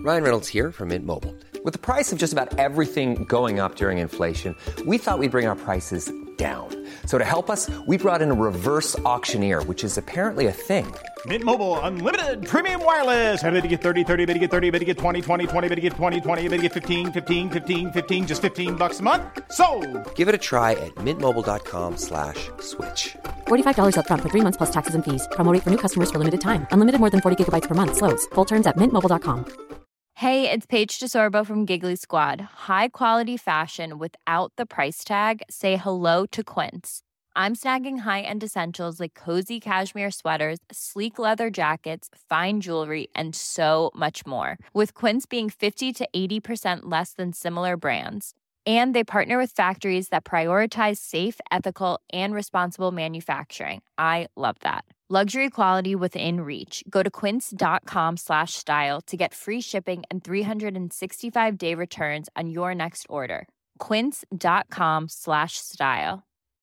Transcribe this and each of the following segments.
Ryan Reynolds here from Mint Mobile. With the price of just about everything going up during inflation, we thought we'd bring our prices down. So to help us, we brought in a reverse auctioneer, which is apparently a thing. Mint Mobile Unlimited Premium Wireless. How to get 30, 30, bit to get 30, bit to get 20, 20, 20, bit to get 20, 20, bit to get 15, 15, 15, 15, just $15 a month? Sold! Give it a try at mintmobile.com/switch. $45 up front for 3 months plus taxes and fees. Promo rate for new customers for limited time. Unlimited more than 40 gigabytes per month. Slows full terms at mintmobile.com. Hey, it's Paige DeSorbo from Giggly Squad. High quality fashion without the price tag. Say hello to Quince. I'm snagging high-end essentials like cozy cashmere sweaters, sleek leather jackets, fine jewelry, and so much more. With Quince being 50 to 80% less than similar brands. And they partner with factories that prioritize safe, ethical, and responsible manufacturing. I love that. Luxury quality within reach. Go to quince.com/style to get free shipping and 365-day returns on your next order. Quince.com/style.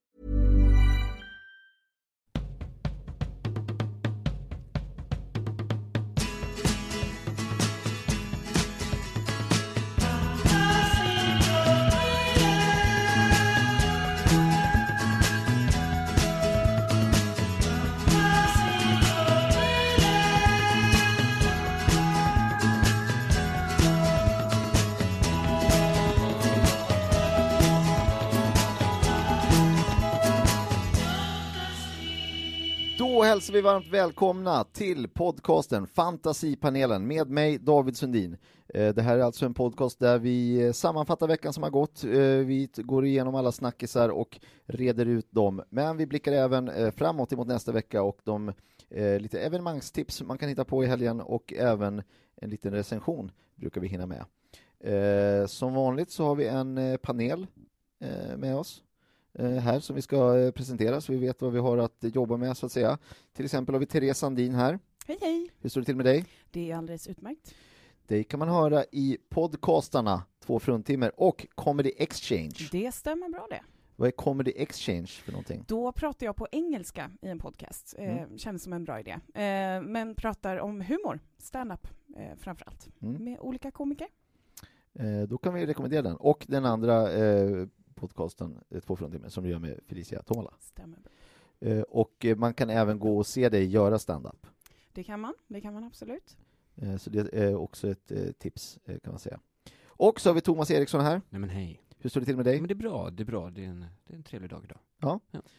Då hälsar vi varmt välkomna till podcasten Fantasipanelen med mig David Sundin. Det här är alltså en podcast där vi sammanfattar veckan som har gått. Vi går igenom alla snackisar och reder ut dem. Men vi blickar även framåt emot nästa vecka och de lite evenemangstips man kan hitta på i helgen och även en liten recension brukar vi hinna med. Som vanligt så har vi en panel med oss här som vi ska presentera så vi vet vad vi har att jobba med så att säga. Till exempel har vi Therese Sandin här. Hej hej. Hur står det till med dig? Det är alldeles utmärkt. Det kan man höra i podcastarna 2 fruntimmer och Comedy Exchange. Det stämmer bra det. Vad är Comedy Exchange för någonting? Då pratar jag på engelska i en podcast. Känns som en bra idé. Men pratar om humor, stand-up framförallt. Med olika komiker. Då kan vi rekommendera den. Och den andra podcasten 2 fruntimmer som du gör med Felicia Tomala. Stämmer bra. Och man kan även gå och se dig göra stand-up. Det kan man absolut. Så det är också ett tips kan man säga. Och så har vi Thomas Eriksson här. Nej men hej. Hur står det till med dig? Men det är bra. Det är en trevlig dag idag. Ja.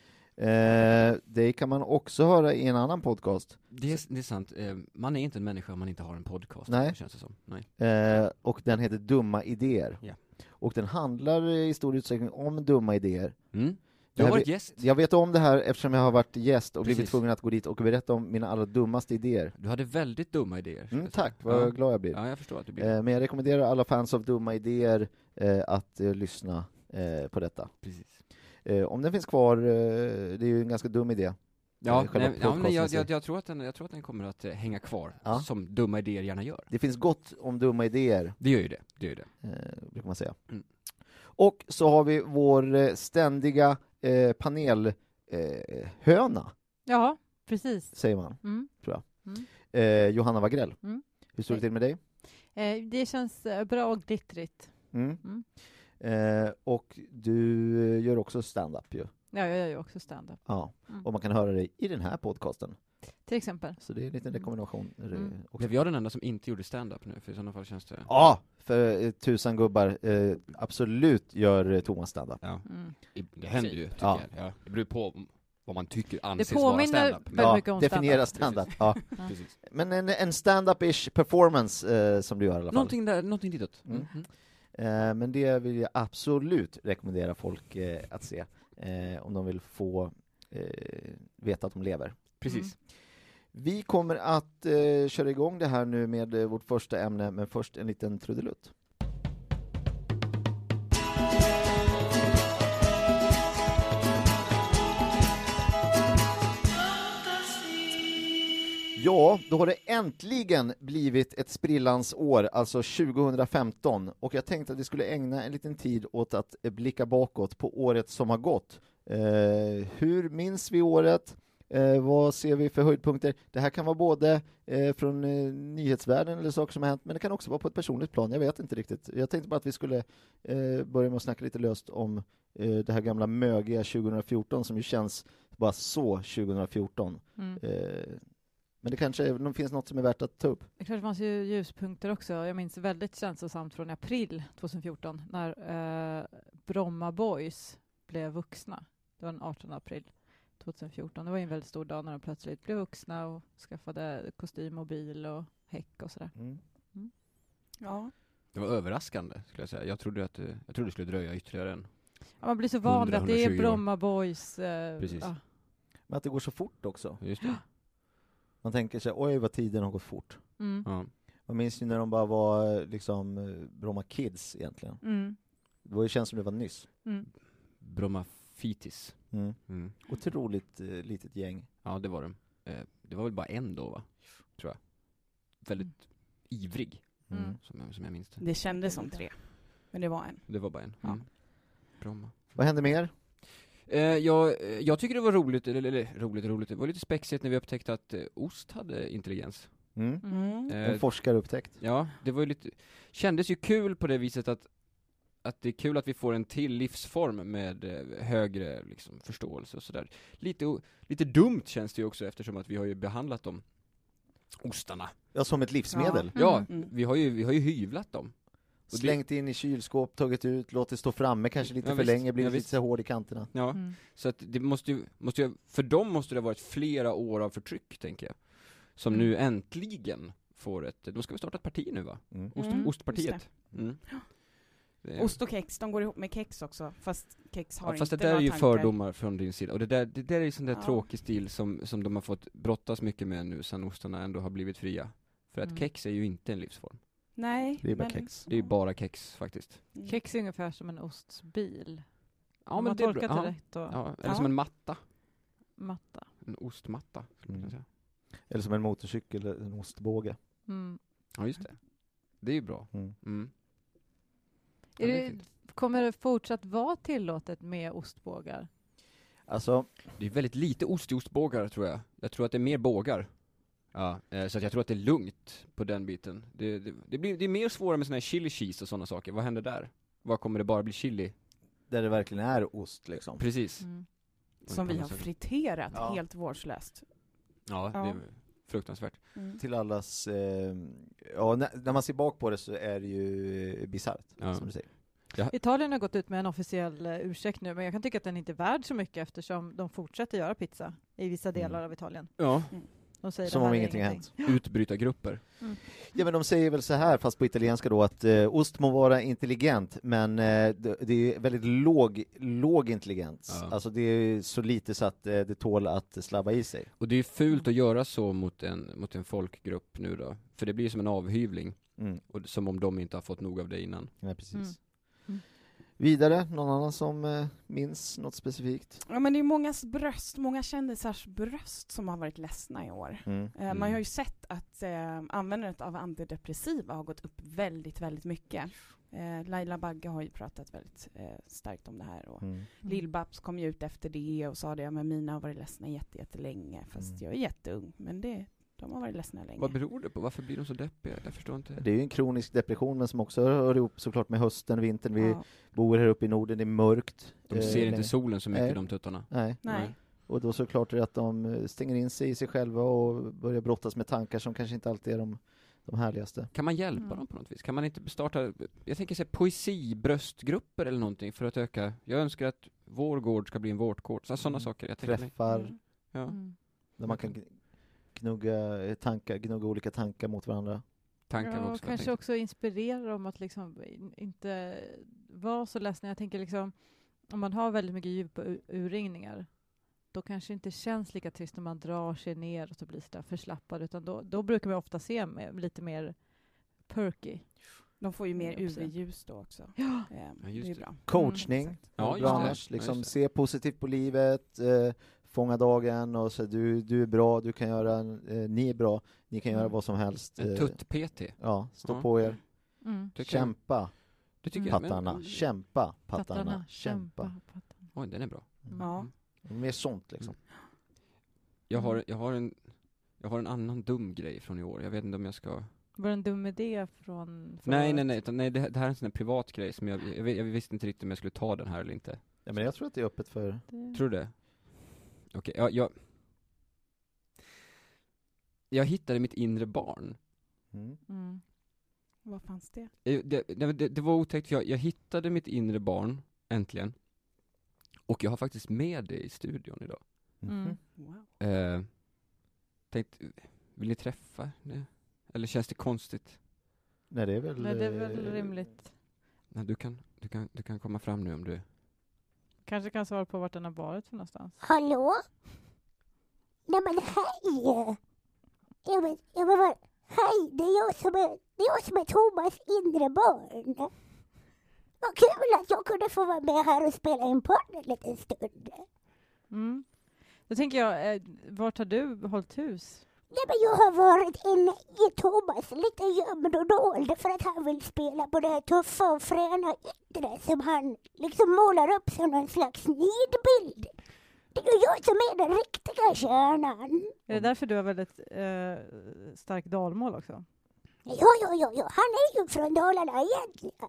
Det kan man också höra i en annan podcast. Det är sant. Man är inte en människa om man inte har en podcast. Nej. Det känns det som. Nej. Och den heter Dumma idéer. Ja. Och den handlar i stor utsträckning om dumma idéer. Du har varit gäst. Jag vet om det här eftersom jag har varit gäst och Precis. blivit tvungen att gå dit och berätta om mina allra dummaste idéer. Du hade väldigt dumma idéer. Tack, vad glad jag blir. Ja, jag förstår att du blir. Men jag rekommenderar alla fans av dumma idéer att lyssna på detta. Precis. Om den finns kvar, det är ju en ganska dum idé. Ja, men jag tror att den kommer att hänga kvar som dumma idéer gärna gör. Det finns gott om dumma idéer. Det gör ju det. Brukar man säga. Och så har vi vår ständiga panelhöna. Ja, precis. Säger man, tror jag. Johanna Wagrell. Hur står det till med dig? Det känns bra och glittrigt. Och du gör också stand-up ju. Ja, jag gör ju också stand-up. Ja, och man kan höra dig i den här podcasten. Till exempel. Så det är en liten rekommendation. Blev jag den enda som inte gjorde stand-up nu? För i sådana fall känns det... Ja, för 1000 gubbar absolut gör Thomas stand-up. Ja. Det händer ju, tycker jag. Ja. Det beror på vad man tycker anses vara påminner stand-up. väldigt mycket om definiera stand-up. Ja. Precis. Men en stand-up-ish performance som du gör i alla fall. Någonting ditåt. Men det vill jag absolut rekommendera folk att se. Om de vill få veta att de lever. Precis. Vi kommer att köra igång det här nu med vårt första ämne, men först en liten trudelutt. Ja, då har det äntligen blivit ett sprillans år, alltså 2015. Och jag tänkte att vi skulle ägna en liten tid åt att blicka bakåt på året som har gått. Hur minns vi året? Vad ser vi för höjdpunkter? Det här kan vara både från nyhetsvärlden eller saker som har hänt, men det kan också vara på ett personligt plan. Jag vet inte riktigt. Jag tänkte bara att vi skulle börja med att snacka lite löst om det här gamla mögiga 2014 som ju känns bara så 2014. Men det kanske finns något som är värt att ta upp. Det fanns ju ljuspunkter också. Jag minns väldigt känslosamt från april 2014 när Bromma Boys blev vuxna. Det var den 18 april 2014. Det var en väldigt stor dag när de plötsligt blev vuxna och skaffade kostym och bil och häck och sådär. Ja. Det var överraskande, skulle jag säga. Jag trodde det skulle dröja ytterligare en. Ja, man blir så van vid att det är Bromma Boys. Precis. Ja. Men att det går så fort också. Just det. Man tänker sig, oj vad tiden har gått fort. Ja. Man minns ju när de bara var liksom Bromma Kids egentligen. Det var ju känns som det var nyss. Bromma Fitis. Otroligt litet gäng. Ja, det var de. Det var väl bara en då, va? Tror jag. Väldigt ivrig, som jag minns det. Det kändes som 3, men det var en. Det var bara en. Ja. Bromma. Vad hände mer? Jag tycker det var roligt. Det var lite spexigt när vi upptäckte att ost hade intelligens. En forskare upptäckt. Ja, det var ju kändes ju kul på det viset att det är kul att vi får en till livsform med högre liksom, förståelse och sådär. Lite dumt känns det ju också eftersom att vi har ju behandlat dem, ostarna. Ja, som ett livsmedel. Ja, vi har ju hyvlat dem. Och slängt in i kylskåp, tagit ut, låtit stå framme kanske lite för länge, blir lite så hård i kanterna. Ja, så att det måste ju, för dem måste det ha varit flera år av förtryck, tänker jag. Som nu äntligen får de ska vi starta ett parti nu, va? Ostpartiet. Ost och kex, de går ihop med kex också, fast kex har fast inte det där är ju tankar. Fördomar från din sida. Och det där är ju sån där tråkig stil som de har fått brottas mycket med nu sen ostarna ändå har blivit fria. För att kex är ju inte en livsform. Nej, det är bara kex. Det är ju bara kex faktiskt. Kex är ungefär som en ostbil. Ja, men det är rätt. Och... eller som en matta. En ostmatta, skulle man säga. Eller som en motorcykel, en ostbåge. Ja, just det. Det är ju bra. Kommer det fortsatt vara tillåtet med ostbågar? Alltså, det är väldigt lite ost i ostbågar, tror jag. Jag tror att det är mer bågar. Ja, så att jag tror att det är lugnt på den biten. Det är mer svårare med såna här chili cheese och sådana saker. Vad händer där? Vad kommer det bara bli chili? Där det verkligen är ost, liksom. Precis. Som vi har friterat helt vårdslöst. Ja, det är fruktansvärt. Till allas... när man ser bak på det så är det ju bizarrt, som du säger. Ja. Italien har gått ut med en officiell ursäkt nu, men jag kan tycka att den inte är värd så mycket eftersom de fortsätter göra pizza i vissa delar av Italien. Ja. De säger som om ingenting har hänt. Utbrytargrupper. Ja, men de säger väl så här, fast på italienska då, att ost må vara intelligent, men det är väldigt låg intelligens. Ja. Alltså det är så lite så att det tål att slabba i sig. Och det är fult att göra så mot en folkgrupp nu då. För det blir som en avhyvling. Och som om de inte har fått nog av det innan. Ja, precis. Vidare, någon annan som minns något specifikt? Ja, men det är många kändisars bröst som har varit ledsna i år. Man har ju sett att användandet av antidepressiva har gått upp väldigt, väldigt mycket. Laila Bagge har ju pratat väldigt starkt om det här. Och Lill-Babs kom ju ut efter det och sa det, men mina har varit ledsna jättelänge. Fast jag är jätteung, men de har varit ledsna länge. Vad beror det på? Varför blir de så deppiga? Jag förstår inte. Det är ju en kronisk depression, men som också hör ihop såklart med hösten, vintern. Vi bor här uppe i Norden, det är mörkt. De ser inte solen så mycket, de tuttarna. Nej. Och då såklart är det att de stänger in sig i sig själva och börjar brottas med tankar som kanske inte alltid är de härligaste. Kan man hjälpa dem på något vis? Kan man inte starta, jag tänker säga poesibröstgrupper eller någonting för att öka? Jag önskar att vår gård ska bli en vårtgård. Sådana saker. Jag träffar. Där man kan gnugga olika tankar mot varandra. Och kanske också inspirera dem att liksom inte vara så ledsna. Jag tänker liksom, om man har väldigt mycket djupa urringningar, då kanske det inte känns lika trist när man drar sig ner och så blir så där förslappad, utan då brukar man ofta se lite mer perky. De får ju mer UV-ljus då också. Ja. Det är bra. Coachning. Liksom se positivt på livet, fånga dagen och så du är bra, du kan göra, ni är bra, ni kan göra vad som helst. En tutt-PT. Ja, stå på er. Kämpa. Pattarna. Kämpa pattarna. Kämpa. Oj, den är bra. Ja. Mer sånt liksom. Jag har en annan dum grej från i år. Jag vet inte om jag ska... Var det en dum idé från... Nej, det här är en sån här privat grej som jag visste inte riktigt om jag skulle ta den här eller inte. Ja, men jag tror att det är öppet för... Tror du det? Okej, jag hittade mitt inre barn. Vad fanns det? Det var otäckt, för jag hittade mitt inre barn, äntligen. Och jag har faktiskt med det i studion idag. Wow. Vill ni träffa det? Eller känns det konstigt? Nej, det är väl rimligt. Nej, du kan komma fram nu om du... Kanske kan svara på vart den har varit för någonstans. Hallå? Nej men hej! Hej, det är jag som är Thomas inre barn. Vad kul att jag kunde få vara med här och spela in podd en liten stund. Då tänker jag, vart har du hållit hus? Nej, men jag har varit inne i Thomas lite gömd och dold för att han vill spela på det här tuffa och fräna yttre som han liksom målar upp som någon slags nidbild. Det är ju jag som är den riktiga kärnan. Är det därför du har väldigt stark dalmål också? Ja. Han är ju från Dalarna egentligen.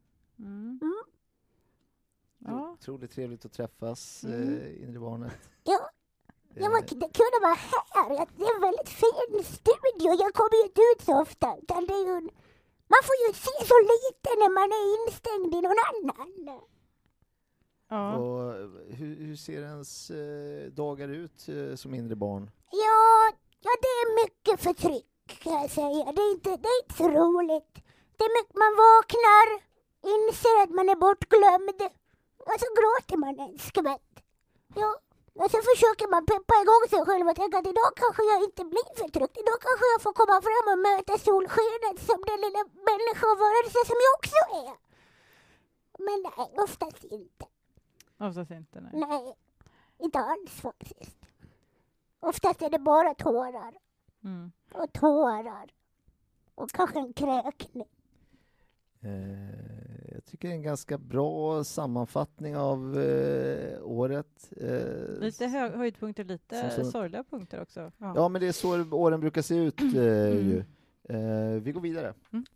Ja. Otroligt trevligt att träffas, inre barnet. Ja. Det kunde vara här. Det är en väldigt fin studio. Jag kommer ju inte ut så ofta. Utan det är ju man får ju se så lite när man är instängd i någon annan. Ja. Och hur ser ens dagar ut som inre barn? Ja, det är mycket förtryck kan jag säga. Det är inte så roligt. Det är mycket, man vaknar, inser att man är bortglömd. Och så gråter man en skvätt. Ja. Och så försöker man peppa igång sig själv och tänka att idag kanske jag inte blir förtryckt. Idag kanske jag får komma fram och möta solskenet som den lilla människovarelse som jag också är. Men nej, oftast inte. Oftast inte, nej. Nej, inte alls faktiskt. Oftast är det bara tårar. Och tårar. Och kanske en kräkning. Jag tycker det är en ganska bra sammanfattning av året. Lite höjdpunkter, lite sorgliga punkter också. Ja, men det är så åren brukar se ut ju. Vi går vidare.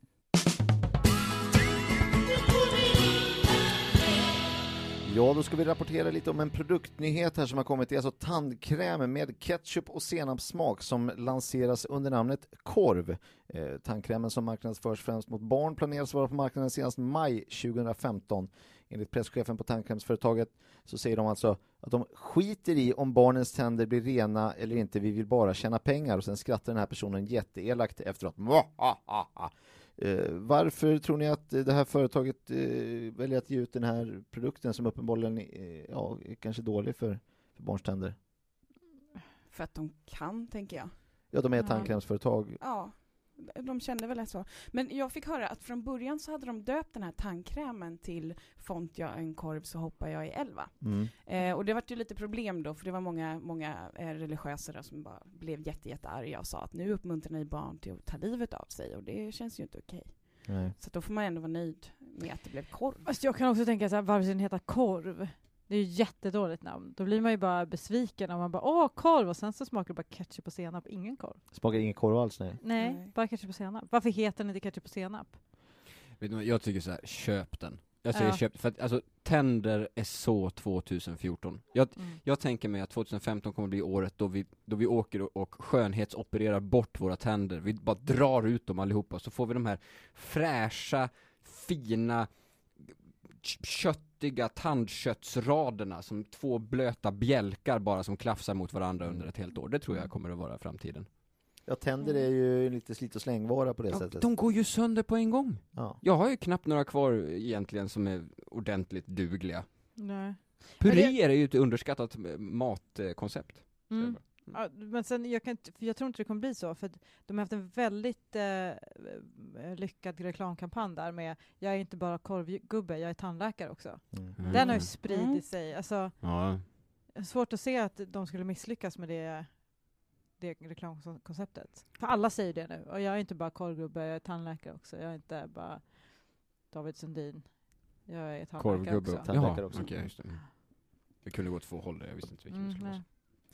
Ja, då ska vi rapportera lite om en produktnyhet här som har kommit. Det är alltså tandkräm med ketchup och senapssmak som lanseras under namnet Korv. Tandkrämen som marknadsförs främst mot barn planeras vara på marknaden senast maj 2015. Enligt presschefen på tandkrämsföretaget så säger de alltså att de skiter i om barnens tänder blir rena eller inte. Vi vill bara tjäna pengar. Och sen skrattar den här personen jätteelakt efteråt. Varför tror ni att det här företaget väljer att ge ut den här produkten som uppenbarligen är kanske dålig för barns tänder? För att de kan, tänker jag. Ja, de är ett tandkrämsföretag. Ja, de kände väl så. Men jag fick höra att från början så hade de döpt den här tandkrämen till Font jag en korv så hoppar jag i 11. Och det var ju lite problem då, för det var många religiösa där som bara blev jättearga och sa att nu uppmuntrar ni barn till att ta livet av sig, och det känns ju inte okej. Så då får man ändå vara nöjd med att det blev korv. Alltså jag kan också tänka så här, varför den heter korv? Det är ju jättedåligt namn. Då blir man ju bara besviken om man bara, korv, och sen så smakar det bara ketchup och senap, ingen korv. Smakar ingen korv alls, nej. Nej, bara ketchup och senap. Varför heter den inte ketchup och senap? Vet du, jag tycker så här, köp den. Jag säger köp, för att alltså, tänder är så 2014. Jag tänker mig att 2015 kommer bli året då vi åker och skönhetsopererar bort våra tänder. Vi bara drar ut dem allihopa, så får vi de här fräscha, fina, köttiga tandköttsraderna som två blöta bjälkar bara som klafsar mot varandra under ett helt år. Det tror jag kommer att vara framtiden. Ja, tänder är ju lite slit- och slängvara på det sättet. De går ju sönder på en gång. Ja. Jag har ju knappt några kvar egentligen som är ordentligt dugliga. Nej. Puréer är ju ett underskattat matkoncept. Ja, men sen, jag tror inte det kommer bli så, för de har haft en väldigt lyckad reklamkampanj där med jag är inte bara korvgubbe, jag är tandläkare också. Den har ju spridit sig. Alltså, svårt att se att de skulle misslyckas med det reklamkonceptet. För alla säger det nu. Och jag är inte bara korvgubbe, jag är tandläkare också. Jag är inte bara David Sundin. Jag är tandläkare också. Tandläkare också. Okej, just det. Det kunde gå 2 håll där, jag visste inte vilken det skulle vara.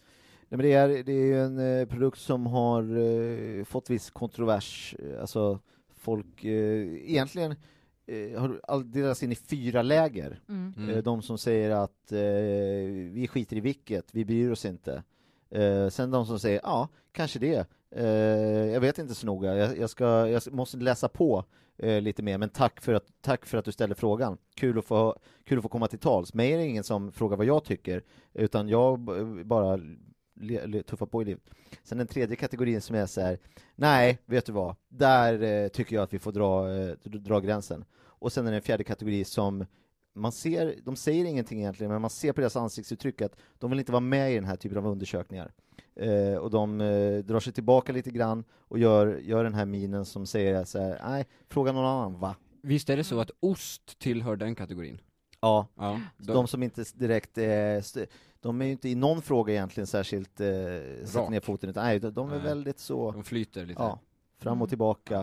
men det är ju en produkt som har fått viss kontrovers. Alltså folk egentligen har delats in i 4 läger. De som säger att vi skiter i vilket, vi bryr oss inte. Sen de som säger, ja, kanske det. Jag vet inte så noga. Jag måste läsa på lite mer, men tack för att du ställer frågan. Kul att få komma till tals. Mig är det ingen som frågar vad jag tycker, utan jag bara tuffar på i livet. Sen den 3:e kategorin som är så här: nej, vet du vad? Där tycker jag att vi får dra gränsen. Och sen är det en 4:e kategori som man ser, de säger ingenting egentligen, men man ser på deras ansiktsuttryck att de vill inte vara med i den här typen av undersökningar. Och de drar sig tillbaka lite grann och gör den här minen som säger så här: nej, fråga någon annan, va? Visst är det så att ost tillhör den kategorin? Ja. De som inte direkt de är ju inte i någon fråga egentligen särskilt sätter ner foten, utan nej, de är väldigt så, de flyter lite. Ja, fram och tillbaka.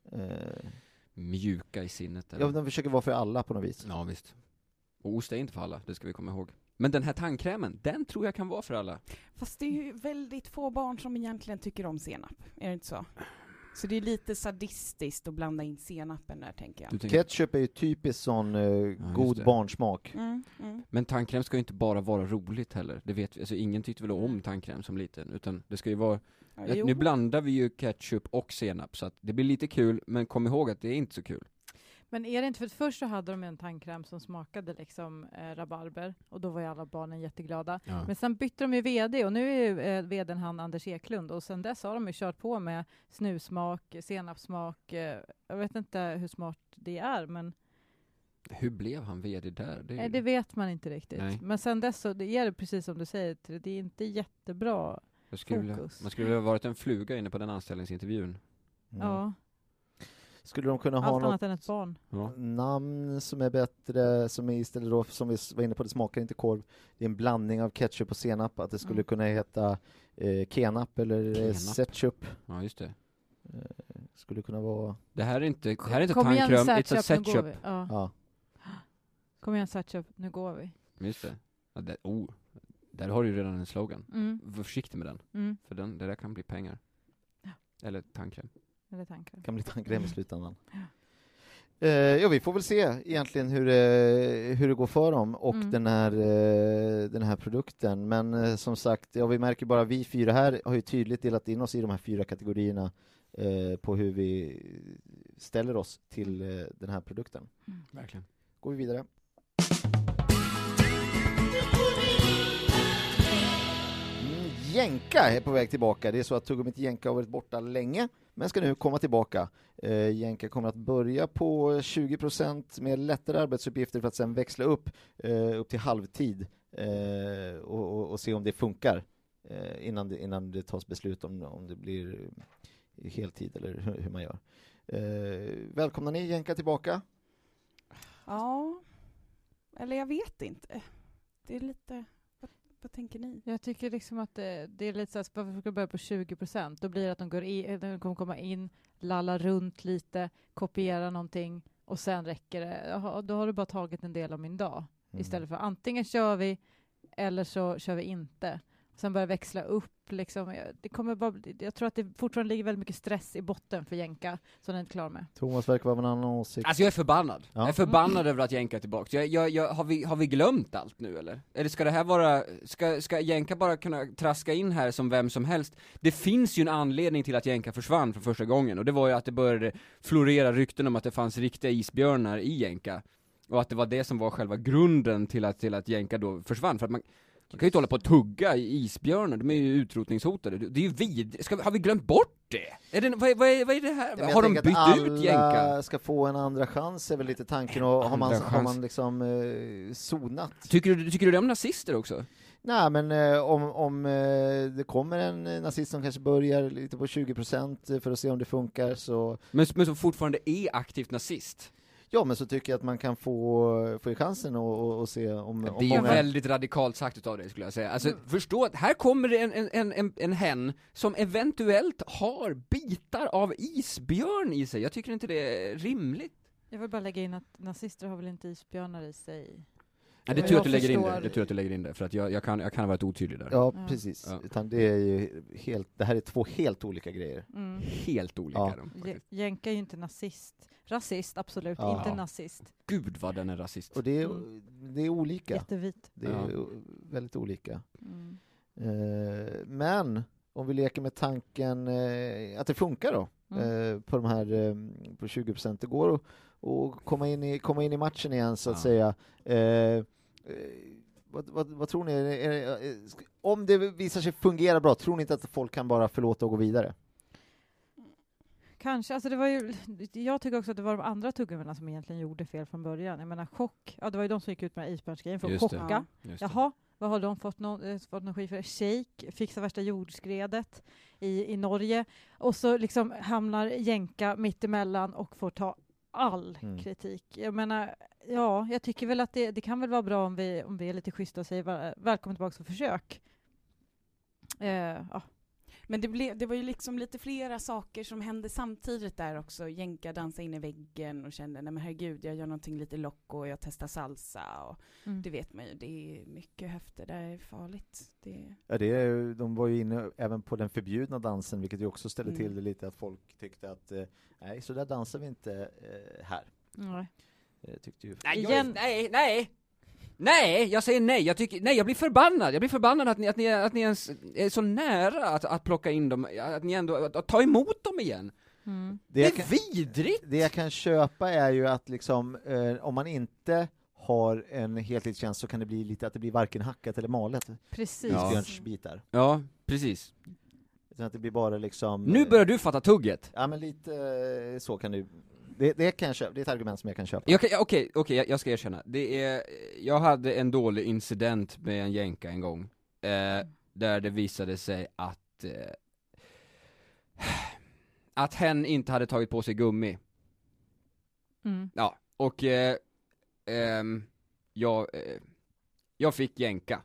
Mjuka i sinnet. Eller? Ja, de försöker vara för alla på något vis. Ja, visst. Och ost är inte för alla, det ska vi komma ihåg. Men den här tandkrämen, den tror jag kan vara för alla. Fast det är ju väldigt få barn som egentligen tycker om senap. Är det inte så? Så det är lite sadistiskt att blanda in senapen där, tänker jag. Ketchup är ju typiskt sån god barnsmak. Men tandkräm ska ju inte bara vara roligt heller. Det vet vi. Alltså, ingen tyckte väl om tandkräm som liten. Utan det ska ju vara... nu blandar vi ju ketchup och senap. Så att det blir lite kul, men kom ihåg att det är inte så kul. Men är det inte för att först så hade de en tandkräm som smakade liksom rabarber, och då var ju alla barnen jätteglada. Ja. Men sen bytte de ju vd, och nu är vdn han Anders Eklund, och sen dess har de ju kört på med snusmak, senapsmak. Jag vet inte hur smart det är, men hur blev han vd där? Nej, det vet man inte riktigt. Nej. Men sen dess så det är det precis som du säger, det är inte jättebra fokus. Man skulle ha varit en fluga inne på den anställningsintervjun. Ja. Skulle de kunna ha något än ett barn. Namn som är bättre, som är istället då, som vi var inne på, det smakar inte korv. Det är en blandning av ketchup och senap, att det skulle kunna heta kenap eller setchup. Ja, just det. Skulle kunna vara... Det här är inte tandkräm, it's a setchup. Ja. Kom igen, setchup, nu går vi. Just det. Ja, där har du ju redan en slogan. Var försiktig med den. För det där kan bli pengar. Ja. Eller tandkräm. Kan bli tandkräm i slutändan. Ja, vi får väl se egentligen hur det går för dem och den här produkten. Men som sagt, vi märker bara, vi 4 här har ju tydligt delat in oss i de här 4 kategorierna på hur vi ställer oss till den här produkten. Verkligen. Går vi vidare. Jenka är på väg tillbaka. Det är så att Tuggummit Jenka har varit borta länge, men ska nu komma tillbaka. Jenka kommer att börja på 20% med lättare arbetsuppgifter för att sen växla upp till halvtid och se om det funkar innan det tas beslut om det blir heltid eller hur man gör. Välkomna ni Jenka tillbaka. Ja, eller jag vet inte. Det är lite... Vad tänker ni? Jag tycker liksom att det är lite så att varför ska börja på 20%? Då blir det att de kommer komma in, lalla runt lite, kopiera någonting och sen räcker det. Då har du bara tagit en del av min dag. Istället för antingen kör vi eller så kör vi inte. Sen börjar växla upp liksom. Jag tror att det fortfarande ligger väldigt mycket stress i botten för Jenka som den är inte klar med. Thomas verkar vara en annan åsikt. Alltså jag är förbannad. Ja. Jag är förbannad över att Jenka är tillbaka. Har vi glömt allt nu eller? Eller ska det här vara, ska Jenka bara kunna traska in här som vem som helst? Det finns ju en anledning till att Jenka försvann för första gången, och det var ju att det började florera rykten om att det fanns riktiga isbjörnar i Jenka. Och att det var det som var själva grunden till att Jenka då försvann. För att man kan ju inte hålla på att tugga i isbjörnar, de är ju utrotningshotade. Det är ju har vi glömt bort det? Vad är det här? Har de bytt ut Jenka? Alla ska få en andra chans är väl lite tanken, och har man liksom sonat. Tycker du det om nazister också? Nej, men om det kommer en nazist som kanske börjar lite på 20% för att se om det funkar så... Men som fortfarande är aktivt nazist? Ja, men så tycker jag att man kan få chansen och se om... Det är ju väldigt radikalt sagt utav dig, skulle jag säga. Alltså, förstå att här kommer det en hen som eventuellt har bitar av isbjörn i sig. Jag tycker inte det är rimligt. Jag vill bara lägga in att nazister har väl inte isbjörnar i sig? Ja, det är tur att du lägger in det. Det är tur att du lägger in det, för att jag kan ha varit otydlig där. Ja, precis. Ja. Utan det är ju det här är 2 helt olika grejer. Helt olika Jänka är ju inte nazist. Rasist, absolut. Inte nazist. Gud vad den är rasist. Och det är olika. Jättevit. Det är väldigt olika. Men om vi leker med tanken att det funkar då på de här på 20%, det går och komma in i matchen igen så att säga. Vad tror ni? Om det visar sig fungera bra, tror ni inte att folk kan bara förlåta och gå vidare? Kanske, alltså det var ju, jag tycker också att det var de andra tuggummorna som egentligen gjorde fel från början. Jag menar chock, det var ju de som gick ut med isbjörnsgrejen för att chocka. Jaha, vad har de fått någon skit för? Shake fixar värsta jordskredet i Norge och så liksom hamnar Jänka mitt emellan och får ta all kritik. Jag menar, jag tycker väl att det kan väl vara bra om vi är lite schyssta och säger välkommen tillbaka och försök. Men det var ju liksom lite flera saker som hände samtidigt där också. Jänka dansade in i väggen och kände, nej men herregud, jag gör någonting lite loco och jag testar salsa. Och det vet man ju, det är mycket höfter, det är farligt. Ja, de var ju inne även på den förbjudna dansen, vilket ju också ställde till det lite, att folk tyckte att nej, så där dansar vi inte här. Nej. Tyckte ju... Nej, jag säger nej. Jag blir förbannad. Jag blir förbannad att ni ens är så nära att plocka in dem, att ni ändå att ta emot dem igen. Det är vidrigt. Det jag kan köpa är ju att liksom om man inte har en heltidstjänst så kan det bli lite att det blir varken hackat eller malet. Precis. Isbjörnsbitar. Ja, precis. Så att det blir bara liksom... Nu börjar du fatta tugget. Ja, men lite så kan du... Det kan jag köpa. Det är ett argument som jag kan köpa. Okej, jag ska erkänna. Jag hade en dålig incident med en jänka en gång. Där det visade sig att hen inte hade tagit på sig gummi. Ja, och jag fick jänka.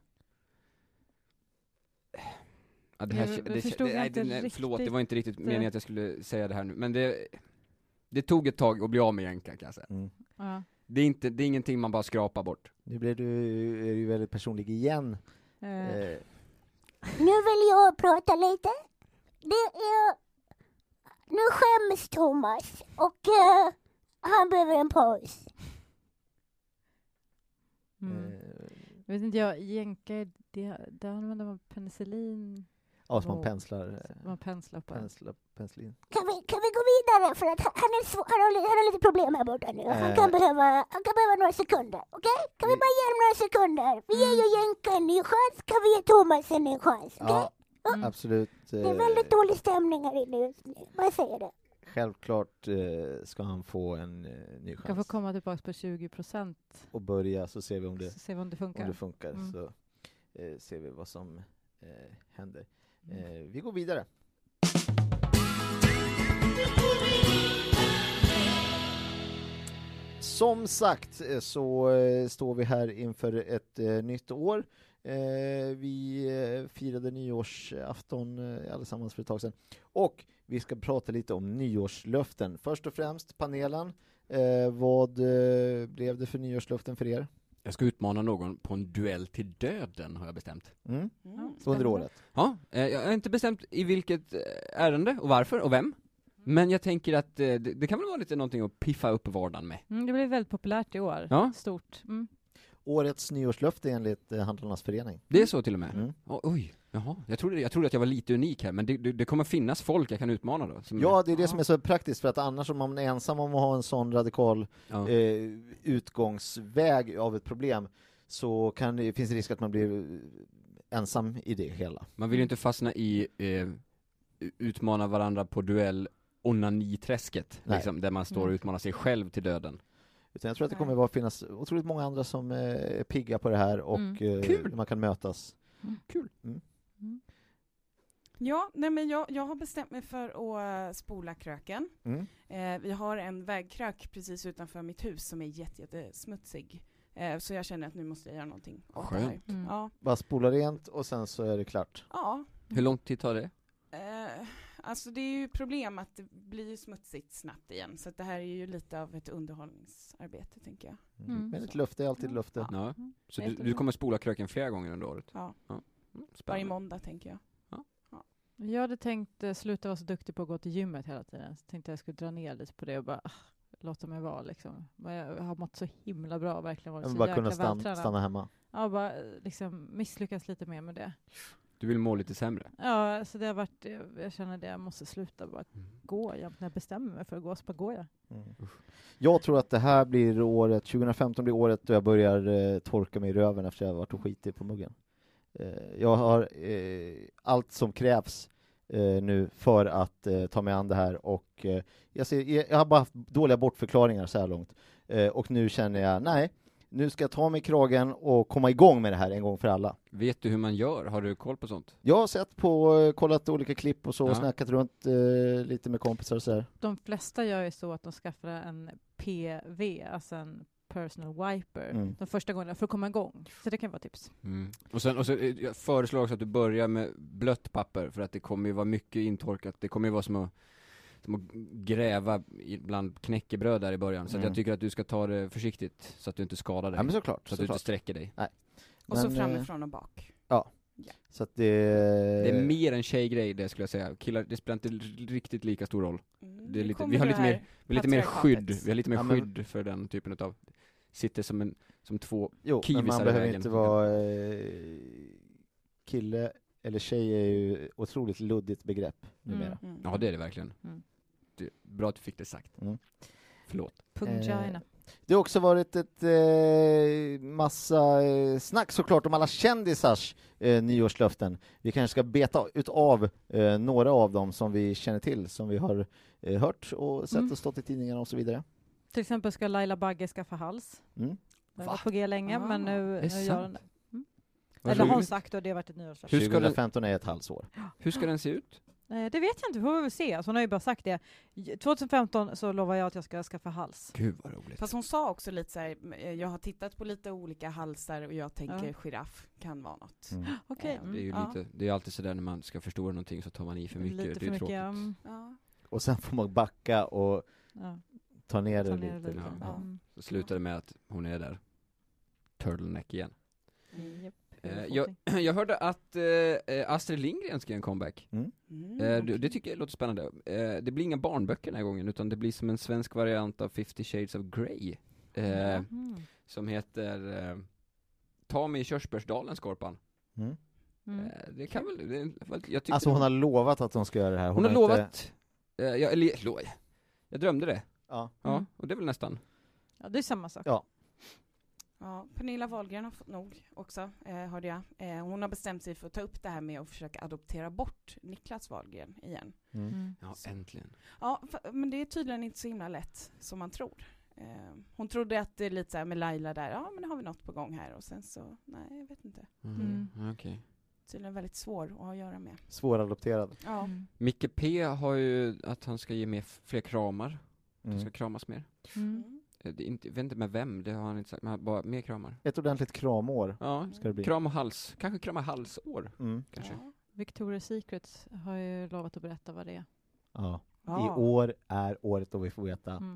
Ja, förlåt, det var inte riktigt meningen att jag skulle säga det här nu. Men det tog ett tag att bli av med jänka, kan jag säga. Ja. Det är ingenting man bara skrapar bort. Nu är du väldigt personlig igen. Nu vill jag prata lite. Nu skäms Thomas och han behöver en paus. Jag vet inte, jänka, där använder man penicillin. Ja, som man penslar. Man penslar på. Penicillin. Kan vi gå vidare, för att han har lite problem här borta nu. Han kan behöva några sekunder. Okej? Kan vi bara ge honom några sekunder? Vi ger ju Jänka en ny chans. Kan vi ge Thomas en ny chans? Okej? Ja, absolut. Det är väldigt dålig stämning här inne just nu. Vad säger du? Självklart ska han få en ny chans. Kan få komma tillbaka på 20%. Och börja, så ser vi om det funkar. Om det funkar så ser vi vad som händer. Vi går vidare. Som sagt så står vi här inför ett nytt år. Vi firade nyårsafton allesammans för ett tag sedan. Och vi ska prata lite om nyårslöften. Först och främst panelen. Vad blev det för nyårslöften för er? Jag ska utmana någon på en duell till döden, har jag bestämt. Under året? Ja, jag har inte bestämt i vilket ärende och varför och vem. Men jag tänker att det kan väl vara lite någonting att piffa upp vardagen med. Det blir väldigt populärt i år. Ja. Stort. Årets nyårslöfte enligt Handlarnas förening. Det är så till och med. Oj, jaha. Jag trodde att jag var lite unik här, men det kommer finnas folk jag kan utmana då. Ja, det är det som är så praktiskt, för att annars om man är ensam om att ha en sån radikal utgångsväg av ett problem, så finns det risk att man blir ensam i det hela. Man vill ju inte fastna i utmana varandra på duell onaniträsket, liksom, där man står och utmanar sig själv till döden. Utan jag tror att det kommer att finnas otroligt många andra som är pigga på det här och man kan mötas. Kul. Ja, nej men jag har bestämt mig för att spola kröken. Vi har en vägkrök precis utanför mitt hus som är jättesmutsig. Så jag känner att nu måste jag göra någonting. Skönt. Ja. Bara spola rent och sen så är det klart. Ja. Hur lång tid tar det? alltså det är ju problem att det blir smutsigt snabbt igen. Så att det här är ju lite av ett underhållningsarbete, tänker jag. Men ett löfte är alltid löfte. Ja. Så du kommer spola kröken flera gånger under året? Ja. Spännande. Varje måndag, tänker jag. Jag hade tänkt sluta vara så duktig på att gå till gymmet hela tiden. Så tänkte jag skulle dra ner lite på det och bara låta mig vara liksom. Men jag har mått så himla bra, verkligen varit så bara jäkla kunna vältränad. stanna hemma. Ja, bara liksom misslyckas lite mer med det. Du vill må lite sämre? Ja, så det har varit, jag känner det, jag måste sluta bara gå. När jag bestämmer mig för att gå, så bara går jag. Jag tror att det här blir året, 2015 blir året då jag börjar torka mig i röven efter jag har varit och skitit på muggen. Jag har allt som krävs nu för att ta mig an det här, och jag har bara haft dåliga bortförklaringar så här långt, och nu känner jag, nej, nu ska jag ta mig i kragen och komma igång med det här en gång för alla. Vet du hur man gör? Har du koll på sånt? Jag har kollat olika klipp och så, och snackat runt lite med kompisar och så här. De flesta gör ju så att de skaffar en PV, alltså en personal wiper, de första gången för att komma igång. Så det kan vara tips. Och så jag föreslår också att du börjar med blött papper, för att det kommer ju vara mycket intorkat. Det kommer ju vara som att gräva bland knäckebröd där i början. Så att jag tycker att du ska ta det försiktigt så att du inte skadar dig. Ja, men såklart. Så att du inte sträcker dig. Nej. Och så framifrån och bak. Ja. Så att det är mer en tjejgrej, det skulle jag säga. Killar, det spelar inte riktigt lika stor roll. Det är lite, vi har lite mer skydd. Vi har lite mer skydd för den typen av sitter som två kiwisar men man i behöver vägen. inte vara kille eller tjej är ju otroligt luddigt begrepp numera. Ja, det är det verkligen. Det är bra att du fick det sagt. Förlåt. Pungina. Det har också varit ett massa snack såklart om alla kändisars nyårslöften. Vi kanske ska beta ut av några av dem som vi känner till, som vi har hört och sett och stått i tidningarna och så vidare. Till exempel ska Laila Bagge skaffa hals. Det var på G länge, men nu gör den det. Eller har hon sagt, och det har varit ett nyårslöfte. 2015 är ett halvår. Hur ska den se ut? Det vet jag inte, vi får väl se. Alltså, hon har ju bara sagt det. 2015 så lovar jag att jag ska skaffa hals. Gud vad roligt. Fast hon sa också lite så här, jag har tittat på lite olika halsar och jag tänker giraff kan vara något. Okej. Det är ju lite, det är alltid så där när man ska förstora någonting så tar man i för mycket. Lite det är för tråkigt. mycket, Och sen får man backa och ta ner det lite. Så slutar det med att hon är där. Turtleneck igen. Jag hörde att Astrid Lindgren ska göra en comeback. Det tycker jag låter spännande. Det blir inga barnböcker den här gången, utan det blir som en svensk variant av 50 Shades of Grey. Som heter Ta mig i Körsbärsdalen, Skorpan. Det kan väl... Alltså hon har lovat att hon ska göra det här. Hon har lovat... Jag drömde det. Ja, och det är väl nästan... Ja, det är samma sak. Ja, Pernilla Wahlgren har fått nog också, hörde jag. Hon har bestämt sig för att ta upp det här med att försöka adoptera bort Niklas Wahlgren igen. Ja, äntligen. Ja, men det är tydligen inte så himla lätt som man tror. Hon trodde att det är lite så här med Laila där, ja men har vi något på gång här, och sen så, nej jag vet inte. Okej. Tydligen väldigt svår att ha att göra med. Svåradopterad. Ja. Micke P har ju att han ska ge med fler kramar. Det ska kramas mer. Det är inte, jag vet inte med vem, det har han inte sagt, men bara mer kramar. Ett ordentligt kramår ska det bli. Kram och hals, kanske krama halsår. Kanske. Victoria's Secret har ju lovat att berätta vad det är. I år är året då vi får veta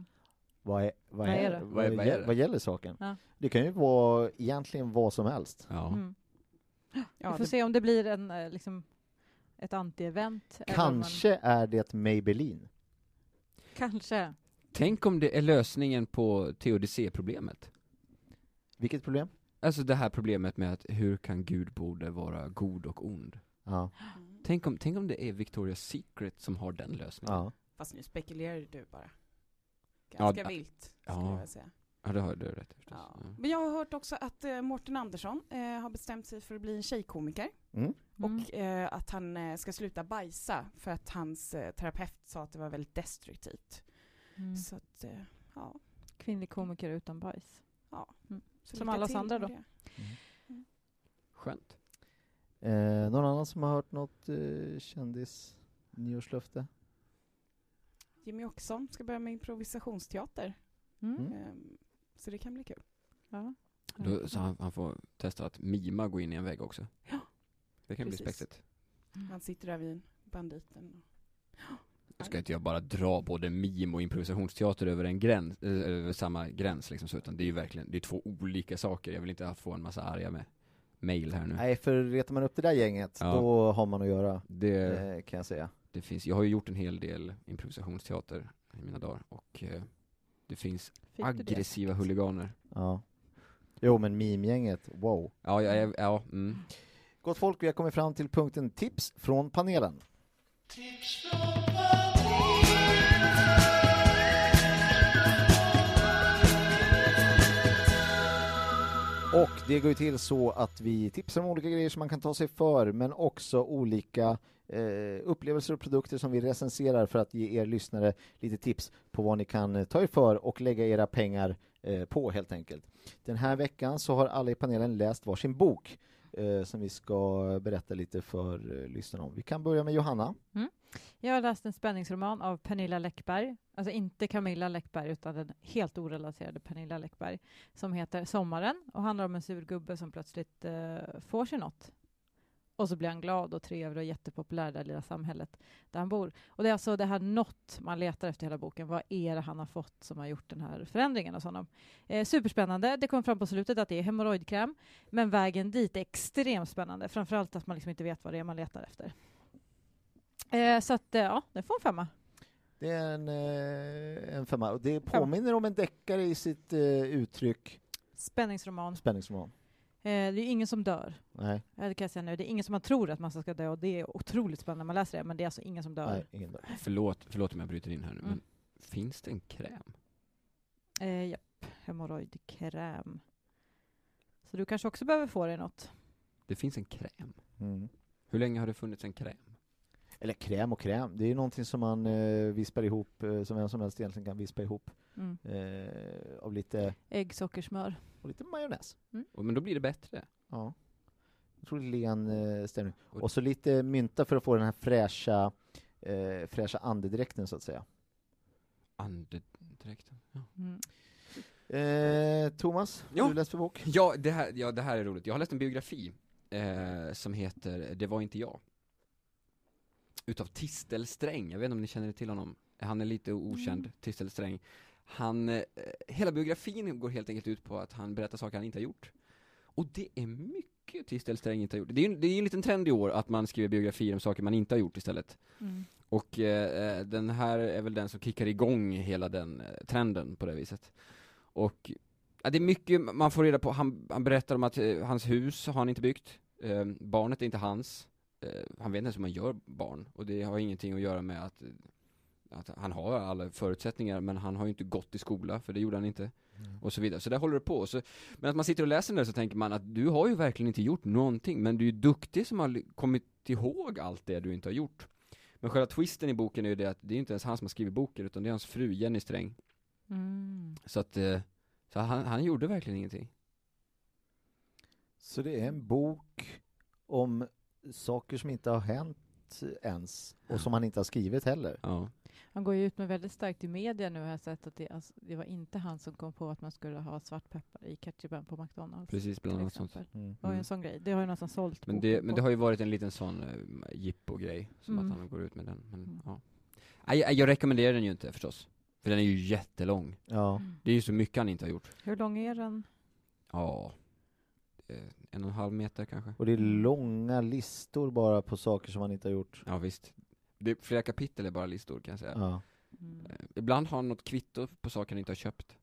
vad gäller saken. Det kan ju vara egentligen vad som helst. Vi får se om det blir en liksom ett anti-event. Kanske är det Maybelline. Kanske. Tänk om det är lösningen på teodicé-problemet. Vilket problem? Alltså det här problemet med att hur kan Gud både vara god och ond? Tänk om det är Victoria's Secret som har den lösningen. Fast nu spekulerar du bara. Ganska vilt, skulle jag säga. Ja, det har du rätt förstås. Men jag har hört också att Mårten Andersson har bestämt sig för att bli en tjejkomiker. Och att han ska sluta bajsa för att hans terapeut sa att det var väldigt destruktivt. Så att, kvinnlig komiker utan bajs. Som alla andra då. Skönt. Någon annan som har hört något kändis nyårslöfte? Jimmy Åkesson ska börja med improvisationsteater. Så det kan bli kul. Så han får testa att mima gå in i en vägg också. Det kan bli spexigt. Han sitter där vid banditen och Ska inte jag bara dra både mim och improvisationsteater över en gräns, över samma gräns liksom, så, utan det är ju verkligen, det är 2 olika saker. Jag vill inte få en massa arga med mail här nu. Nej, för retar man upp det där gänget, då har man att göra, det kan jag säga. Det finns, jag har ju gjort en hel del improvisationsteater i mina dagar, och det finns aggressiva huliganer. Ja. Jo, men mimgänget, wow. Ja. Gott folk, vi har kommit fram till punkten tips från panelen. Tips från panelen. Och det går ju till så att vi tipsar om olika grejer som man kan ta sig för, men också olika upplevelser och produkter som vi recenserar för att ge er lyssnare lite tips på vad ni kan ta er för och lägga era pengar på, helt enkelt. Den här veckan så har alla i panelen läst varsin bok som vi ska berätta lite för lyssnarna om. Vi kan börja med Johanna. Jag har läst en spänningsroman av Pernilla Läckberg. Alltså inte Camilla Läckberg, utan den helt orelaterade Pernilla Läckberg, som heter Sommaren och handlar om en surgubbe som plötsligt får sig något. Och så blir han glad och trevlig och jättepopulär i det lilla samhället där han bor. Och det är alltså det här något man letar efter hela boken. Vad är det han har fått som har gjort den här förändringen hos honom? Superspännande. Det kom fram på slutet att det är hemorrojdkräm. Men vägen dit är extremt spännande. Framförallt att man liksom inte vet vad det är man letar efter. Så att ja, det får en 5. Det är en 5. Och det påminner om en deckare i sitt uttryck. Spänningsroman. Det är ingen som dör. Nej. Det kan jag säga nu. Det är ingen som man tror att man ska dö, och det är otroligt spännande när man läser det, men det är alltså ingen som dör. Nej, ingen dör. Förlåt om jag bryter in här nu, men finns det en kräm? Japp, hemorrojdkräm. Så du kanske också behöver få dig något. Det finns en kräm. Hur länge har det funnits en kräm? Eller kräm och kräm. Det är ju någonting som man vispar ihop, som vem som helst egentligen kan vispa ihop. Av lite ägg, sockersmör. Och lite majonnäs. Men då blir det bättre. Ja. Jag tror det är len stämning. Och så lite mynta för att få den här fräscha andedräkten, så att säga. Andedräkten, ja. Thomas, har du läst för bok? Ja, det här är roligt. Jag har läst en biografi som heter Det var inte jag. Utav Tistel Sträng. Jag vet inte om ni känner till honom. Han är lite okänd, Tistel Sträng. Hela biografin går helt enkelt ut på att han berättar saker han inte har gjort. Och det är mycket Tistel Sträng inte har gjort. Det är en liten trend i år att man skriver biografier om saker man inte har gjort istället. Och den här är väl den som kickar igång hela den trenden på det viset. Och det är mycket man får reda på. Han berättar om att hans hus har han inte byggt. Barnet är inte hans. Han vet inte ens hur man gör barn. Och det har ingenting att göra med att han har alla förutsättningar, men han har ju inte gått i skola, för det gjorde han inte. Och så vidare. Så där håller det på. Men att man sitter och läser den där, så tänker man att du har ju verkligen inte gjort någonting, men du är ju duktig som har kommit ihåg allt det du inte har gjort. Men själva twisten i boken är ju det att det är inte ens han som har skrivit boken, utan det är hans fru Jenny Sträng. Så han gjorde verkligen ingenting. Så det är en bok om saker som inte har hänt ens, och som han inte har skrivit heller. Ja. Han går ju ut med väldigt starkt i media nu, har jag sett, att det var inte han som kom på att man skulle ha svartpeppar i ketchupen på McDonalds. Precis, bland annat sånt. Det var ju en sån grej. Det har ju nästan sålt. Men det har ju varit en liten sån jippo-grej, som att han går ut med den. Men, jag rekommenderar den ju inte, förstås. För den är ju jättelång. Ja. Det är ju så mycket han inte har gjort. Hur lång är den? Ja, 1,5 meter kanske. Och det är långa listor bara på saker som han inte har gjort. Ja, visst. Det är flera kapitel är bara listor, kan jag säga. Ja. Ibland har han något kvitto på saker han inte har köpt.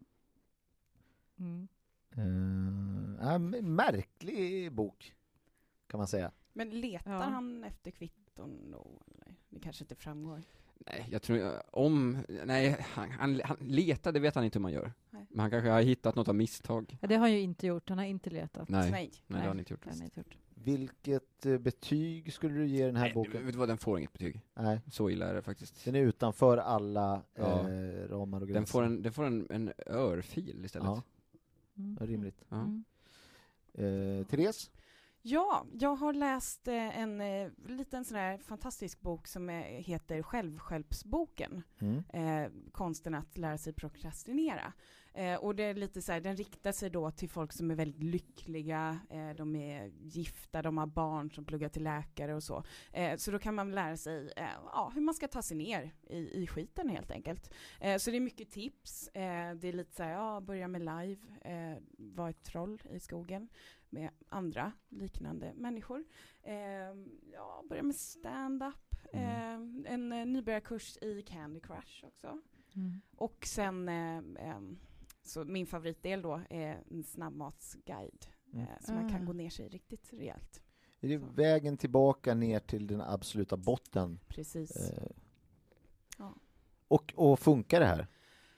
Märklig bok, kan man säga. Men letar han efter kvitton då? Eller? Det kanske inte framgår. Nej, jag tror han letar, det vet han inte hur man gör. Nej. Men han kanske har hittat något av misstag. Ja, det har han ju inte gjort. Han har inte letat. Nej, det har han inte gjort. Vilket betyg skulle du ge den här boken? Vet du vad, den får inget betyg. Nej. Så illa är det faktiskt. Den är utanför alla ramar och gränser. Den får en örfil istället. Ja. Rimligt. Ja. Therese? Ja, jag har läst en liten sån här fantastisk bok som heter Självhjälpsboken. Konsten att lära sig prokrastinera. Och det är lite så här, den riktar sig då till folk som är väldigt lyckliga, de är gifta, de har barn som pluggar till läkare och så. Så då kan man lära sig hur man ska ta sig ner i skiten helt enkelt. Så det är mycket tips. Det är lite så här, börja med live, var ett troll i skogen med andra liknande människor. Börja med stand-up. En nybörjarkurs i Candy Crush också. Och sen så min favoritdel då är en snabbmatsguide. Så man kan gå ner sig riktigt rejält. Är det vägen tillbaka ner till den absoluta botten? Precis. Ja. Och funkar det här?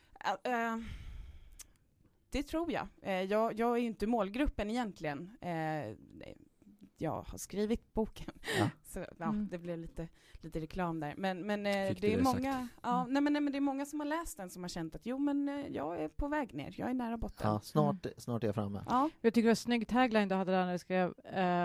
Det tror jag. Jag är ju inte målgruppen egentligen. Jag har skrivit boken. Ja. Så det blev lite reklam där. Men det är många men det är många som har läst den som har känt att jag är på väg ner. Jag är nära botten. Ja, snart är jag framme. Ja. Jag tycker det var snygg tagline du hade där när du skrev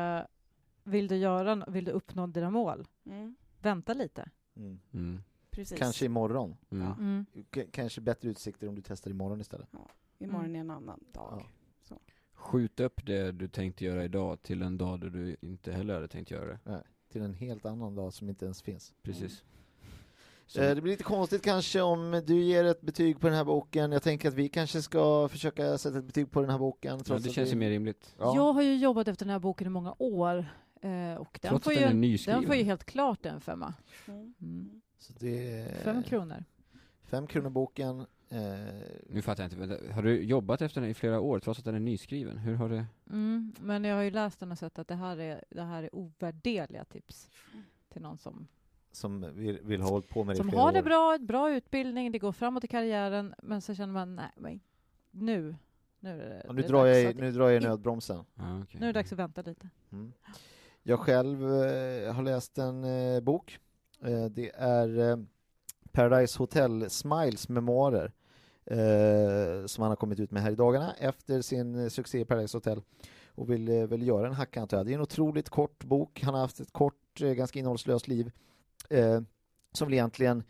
vill du uppnå dina mål? Vänta lite. Precis. Kanske imorgon. Kanske bättre utsikter om du testar imorgon istället. Ja. Imorgon är en annan dag. Ja. Så. Skjut upp det du tänkte göra idag till en dag där du inte heller hade tänkt göra det. Nej, till en helt annan dag som inte ens finns. Precis. Det blir lite konstigt kanske om du ger ett betyg på den här boken. Jag tänker att vi kanske ska försöka sätta ett betyg på den här boken. Ja, det känns ju mer rimligt. Ja. Jag har ju jobbat efter den här boken i många år. Och den får ju helt klart en 5. Så det är 5 kronor. 5 kronor boken. Nu fattar jag inte. Har du jobbat efter den i flera år trots att den är nyskriven? Hur har det? Men jag har ju läst den och sett att det här är ovärderliga tips till någon som vill ha hållit på med det som i flera har det år. bra, ett bra utbildning, det går framåt i karriären, men så känner man nu är det nu drar jag nödbromsen. Okay. Nu är det dags att vänta lite. Jag själv har läst en bok. Det är Paradise Hotel Smiles memoarer som han har kommit ut med här i dagarna efter sin succé i Paradise Hotel och vill göra en hacka. Det är en otroligt kort bok. Han har haft ett kort, ganska innehållslöst liv som väl egentligen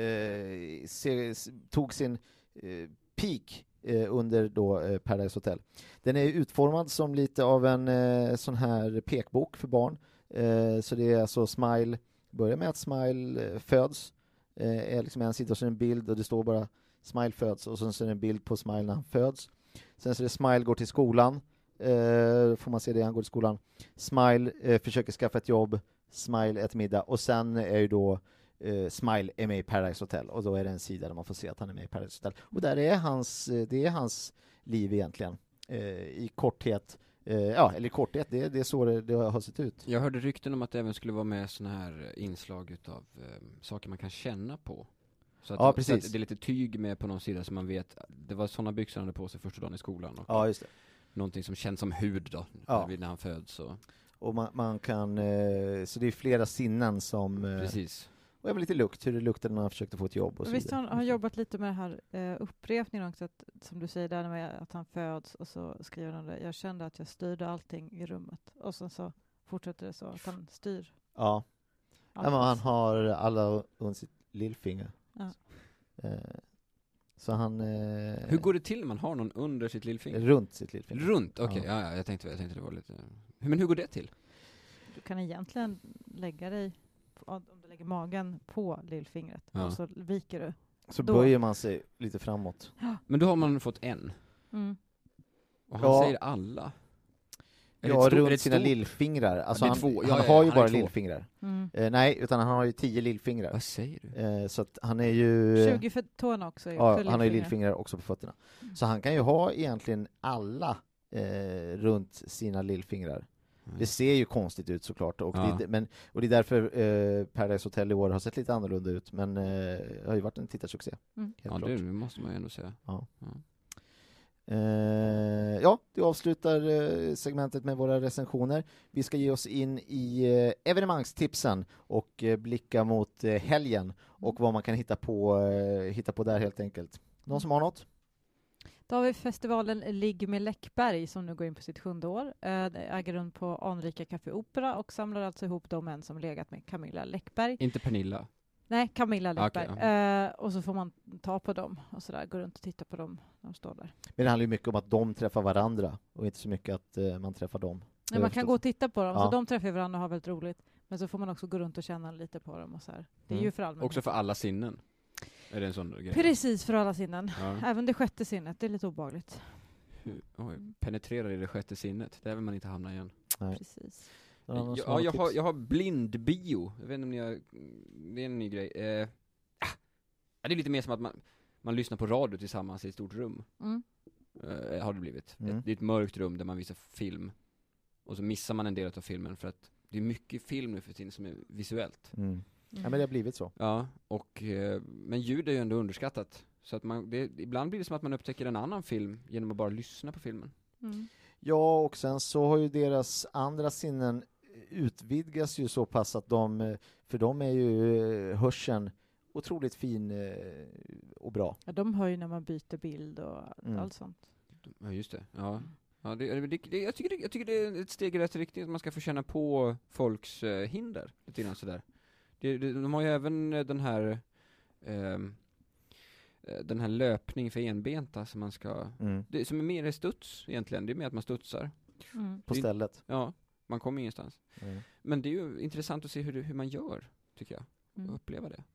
tog sin peak under då Paradise Hotel. Den är utformad som lite av en sån här pekbok för barn. Så det är alltså Smile, börjar med att Smile föds. Är liksom en sida och så en bild och det står bara Smile föds och sen så är det en bild på Smile när han föds. Sen så är det Smile går till skolan. Får man se det, han går till skolan. Smile försöker skaffa ett jobb. Smile äter middag. Och sen är ju då Smile är med i Paradise Hotel. Och då är det en sida där man får se att han är med i Paradise Hotel. Och där är det är hans liv egentligen. I korthet. Eller i korthet, det är så det har sett ut. Jag hörde rykten om att det även skulle vara med såna här inslag utav saker man kan känna på. Så att, precis. Så att det är lite tyg med på någon sida så man vet, det var såna byxor han hade på sig första dagen i skolan. Och just det. Någonting som känns som hud då, när han föds. Och man kan, så det är flera sinnen som... Precis. Och även lite lukt, hur det luktade när han försökte få ett jobb. Och visst har han jobbat lite med det här upprepningen också, att, som du säger där med att han föds och så skriver han det. Jag kände att jag styrde allting i rummet. Och sen så fortsätter det så att han styr. Ja. Men han har alla under sitt lillfinger. Ja. Så han... Hur går det till när man har någon under sitt lillfinger? Runt sitt lillfinger. Runt, okej. Ja, jag tänkte det var lite... Men hur går det till? Du kan egentligen lägga dig, om du lägger magen på lillfingret och så viker du. Så böjer man sig lite framåt. Men då har man fått en. Och han säger alla. Runt sina lillfingrar. Alltså han har ju bara lillfingrar. Nej, utan han har ju 10 lillfingrar. Vad säger du? Så att han är ju... 20 för tårna också. Han har ju lillfingrar också på fötterna. Så han kan ju ha egentligen alla runt sina lillfingrar. Det ser ju konstigt ut såklart. Och det är därför Paradise Hotel i år har sett lite annorlunda ut. Men det har ju varit en tittarsuccé. Det måste man ju ändå säga. Det avslutar segmentet med våra recensioner. Vi ska ge oss in i evenemangstipsen och blicka mot helgen och vad man kan hitta på där helt enkelt. Någon som har något? Då har vi festivalen Ligg med Läckberg som nu går in på sitt 7:e år. Det äger rum på Anrika Café Opera och samlar alltså ihop de män som legat med Camilla Läckberg. Inte Pernilla. Nej, Camilla Läckberg. Okay, och så får man ta på dem och sådär, gå runt och titta på dem när de står där. Men det handlar ju mycket om att de träffar varandra och inte så mycket att man träffar dem. Nej, man kan gå och titta på dem, Ja. så de träffar varandra och har väldigt roligt. Men så får man också gå runt och känna lite på dem och så här. Det är ju för allmänheten. Också för alla sinnen. Är det en sån grej? Precis, för alla sinnen. Ja. Även det sjätte sinnet, det är lite obehagligt. Penetrerar i det sjätte sinnet. Där vill man inte hamna igen. Nej. Precis. Jag har blindbio. Jag vet inte om ni har... Det är en ny grej. Det är lite mer som att man lyssnar på radio tillsammans i ett stort rum. Har det blivit. Det är ett mörkt rum där man visar film. Och så missar man en del av filmen för att det är mycket film nu för tiden som är visuellt. Ja, men det har blivit så. Ja, men ljud är ju ändå underskattat. Så att ibland blir det som att man upptäcker en annan film genom att bara lyssna på filmen. Ja, och sen så har ju deras andra sinnen utvidgas ju så pass att för dem är ju hörseln otroligt fin och bra. Ja, de hör ju när man byter bild och allt sånt. Ja, just det. Ja. Ja, jag tycker det är ett steg i rätt riktning att man ska få känna på folks hinder lite grann sådär. De har ju även den här löpning för enbenta som man ska som är mer studs egentligen. Det är mer att man studsar på stället. Ja, man kommer ingenstans. Men det är ju intressant att se hur man gör, tycker jag. Och uppleva det.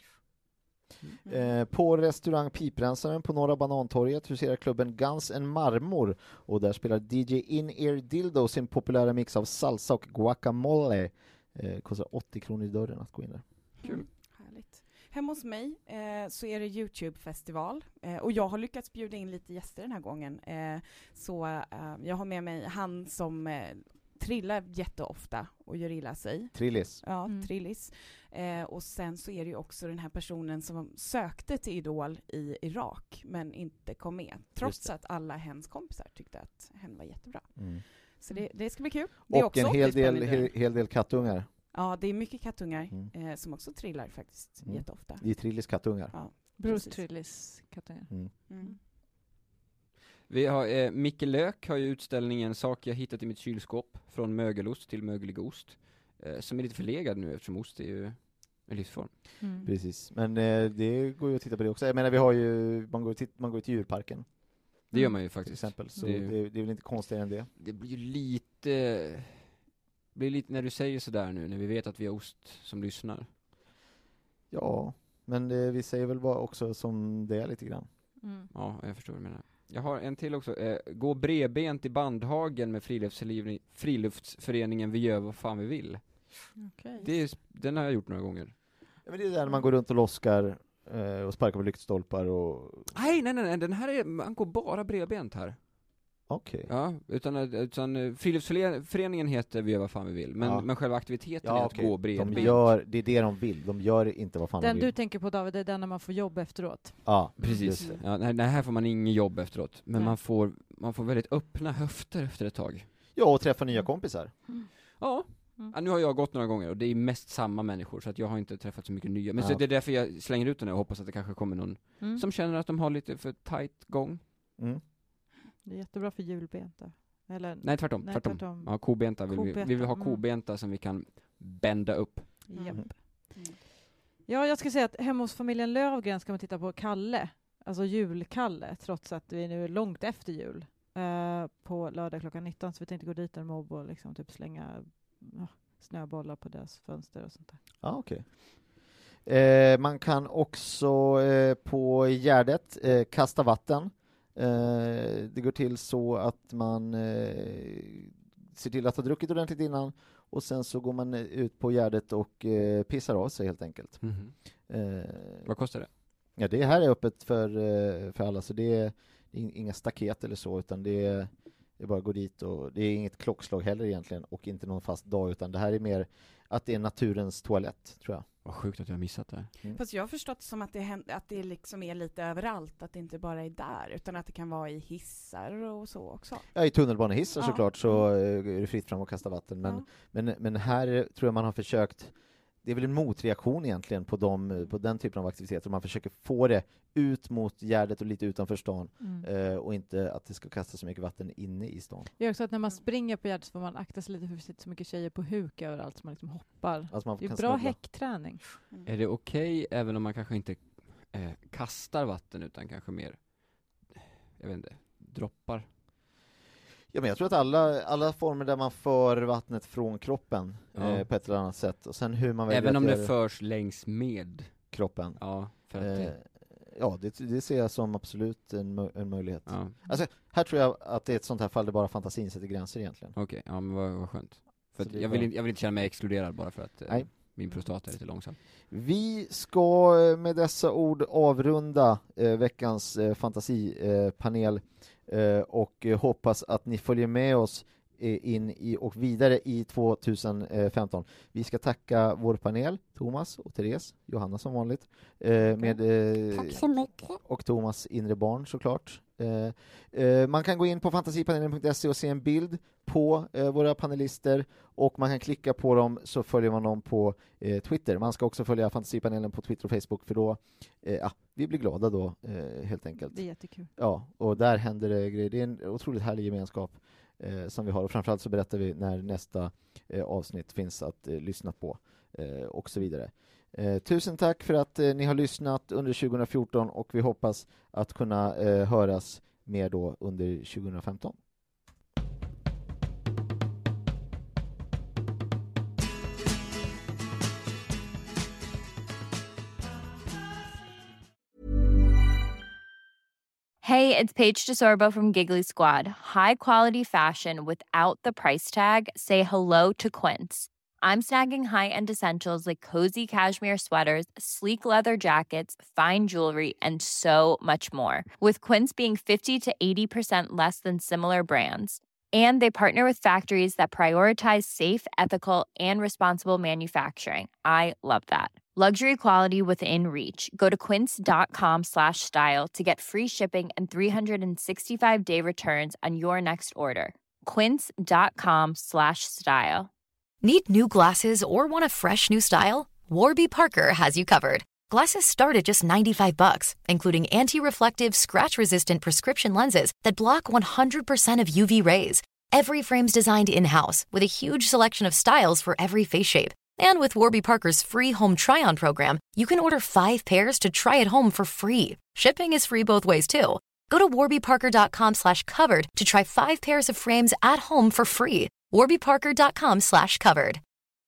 På restaurang Piprensaren på Norra Banantorget huserar klubben Guns and Marmor och där spelar DJ In-Ear Dildo sin populära mix av salsa och guacamole. Kostar 80 kronor i dörren att gå in där. Kul. Härligt. Hemma hos mig så är det YouTube-festival och jag har lyckats bjuda in lite gäster den här gången. Så jag har med mig han som trillar jätteofta och gör illa sig. Trillis. Ja, Trillis. Och sen så är det ju också den här personen som sökte till Idol i Irak men inte kom med. Trots att alla hens kompisar tyckte att hen var jättebra. Så det ska bli kul. Det är och också en hel del kattungar. Ja, det är mycket kattungar som också trillar faktiskt jätteofta. Det är Trillis kattungar. Ja, Bruce Trillis kattungar. Vi har Micke Lök har ju utställningen Saker jag hittat i mitt kylskåp från mögelost till mögelig ost som är lite förlegad nu eftersom ost är ju en livsform. Precis, men det går ju att titta på det också. Jag menar, vi har ju man går till djurparken. Det gör man ju faktiskt. Till exempel, så det är väl inte konstigare än det. Det blir ju lite när du säger sådär nu när vi vet att vi har ost som lyssnar. Ja, men vi säger väl bara också som det är lite grann. Ja, jag förstår vad du menar. Jag har en till också. Gå bredbent i Bandhagen med friluftsföreningen Vi gör vad fan vi vill. Okay. Den har jag gjort några gånger. Ja, men det är där när man går runt och loskar och sparkar på lyktstolpar och... Nej, den här man går bara bredbent här. Okej. Ja, utan friluftsföreningen heter Vi gör vad fan vi vill. Men själva aktiviteten är att gå bredbent. Det är det de vill. De gör inte vad fan de vill. Den du tänker på, David, det är den när man får jobb efteråt. Ja, precis. Ja, nej, här får man ingen jobb efteråt. Men man får väldigt öppna höfter efter ett tag. Ja, och träffa nya kompisar. Ja. Ja, nu har jag gått några gånger och det är mest samma människor så att jag har inte träffat så mycket nya. Men så det är därför jag slänger ut den och hoppas att det kanske kommer någon som känner att de har lite för tight gång. Det är jättebra för julbenta. Eller? Nej, tvärtom. Ja, kobenta. Vi vill ha kobenta som vi kan bända upp. Ja, jag ska säga att hemma hos familjen Lövgren ska man titta på Kalle. Alltså julkalle, trots att vi nu är långt efter jul. På lördag klockan 19, så vi tänkte gå dit en mobb och liksom typ slänga snöbollar på deras fönster och sånt där. Ja, okej. Man kan också på Gärdet kasta vatten. Det går till så att man ser till att ha druckit ordentligt innan och sen så går man ut på Gärdet och pissar av sig helt enkelt. Vad kostar det? Ja, det här är öppet för alla, så det är inga staket eller så, utan det är bara att gå dit, och det är inget klockslag heller egentligen och inte någon fast dag, utan det här är mer att det är naturens toalett, tror jag. Vad sjukt att jag har missat det här. Fast jag har förstått som att det liksom är lite överallt, att det inte bara är där, utan att det kan vara i hissar och så också. Ja, i tunnelbanehissar såklart så är det fritt fram att kasta vatten, men här tror jag man har försökt det är väl en motreaktion egentligen på den typen av aktiviteter. Man försöker få det ut mot Gärdet och lite utanför stan och inte att det ska kastas så mycket vatten inne i stan. Det är också att när man springer på Gärdet så får man akta sig lite för att det sitter så mycket tjejer på huk överallt så man liksom hoppar. Alltså det är bra häckträning. Är det okej även om man kanske inte kastar vatten utan kanske mer, jag vet inte, droppar? Ja, men jag tror att alla former där man för vattnet från kroppen på ett eller annat sätt. Och sen hur man även om det förs längs med kroppen. Ja, för att det ser jag som absolut en möjlighet. Ja. Alltså, här tror jag att det är ett sånt här fall där bara fantasin sätter gränser egentligen. Okej, ja men vad skönt. För Så jag vill inte känna mig exkluderad bara för att min prostata är lite långsam. Vi ska med dessa ord avrunda veckans fantasipanel och hoppas att ni följer med oss in i och vidare i 2015. Vi ska tacka vår panel, Thomas och Therese, Johanna som vanligt, med Tack så mycket. och Thomas inre barn såklart. Man kan gå in på fantasipanelen.se och se en bild på våra panelister och man kan klicka på dem så följer man dem på Twitter. Man ska också följa Fantasipanelen på Twitter och Facebook för då, vi blir glada då helt enkelt. Det är jättekul. Ja, och där händer det grejer. Det är en otroligt härlig gemenskap som vi har och framförallt så berättar vi när nästa avsnitt finns att lyssna på och så vidare. Tusen tack för att ni har lyssnat under 2014 och vi hoppas att kunna höras mer då under 2015. Hey, it's Paige DeSorbo from Giggly Squad. High quality fashion without the price tag. Say hello to Quince. I'm snagging high-end essentials like cozy cashmere sweaters, sleek leather jackets, fine jewelry, and so much more. With Quince being 50 to 80% less than similar brands. And they partner with factories that prioritize safe, ethical, and responsible manufacturing. I love that. Luxury quality within reach. Go to quince.com/style to get free shipping and 365-day returns on your next order. Quince.com/style. Need new glasses or want a fresh new style? Warby Parker has you covered. Glasses start at just $95, including anti-reflective, scratch-resistant prescription lenses that block 100% of UV rays. Every frame's designed in-house with a huge selection of styles for every face shape. And with Warby Parker's free home try-on program, you can order 5 pairs to try at home for free. Shipping is free both ways, too. Go to warbyparker.com/covered to try 5 pairs of frames at home for free. warbyparker.com/covered.